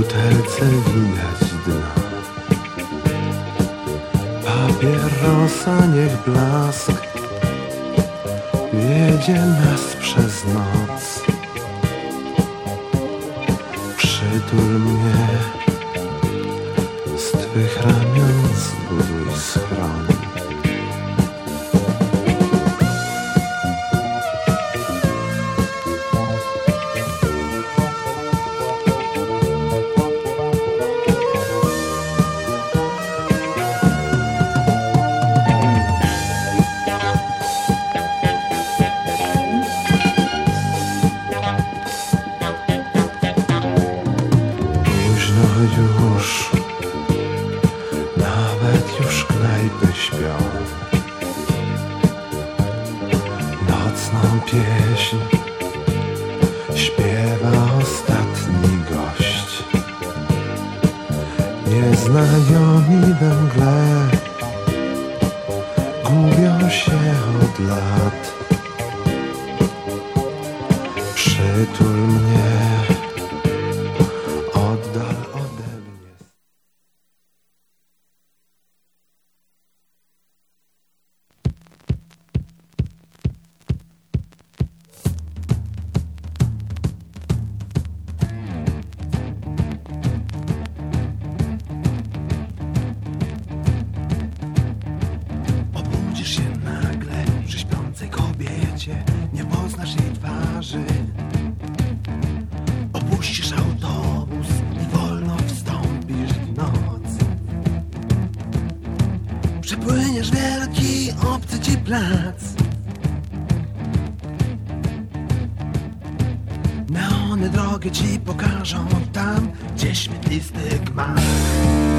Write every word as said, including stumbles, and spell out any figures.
butelce widać dno. Papierosa niech blask wiedzie nas przez noc. Przytul mnie, z twych ramion zbuduj schron. Już, nawet już knajpy śpią nocną pieśń śpiewa ostatni gość. Nieznajomi we mgle gubią się od lat. Przytul mnie, oddal ode mnie. Obudzisz się nagle przy śpiącej kobiecie, nie poznasz jej twarzy. Opuścisz autobus i wolno wstąpisz w noc. Przepłyniesz wielki, obcy ci plac. Neony drogę ci pokażą tam, gdzie świetlisty gmach.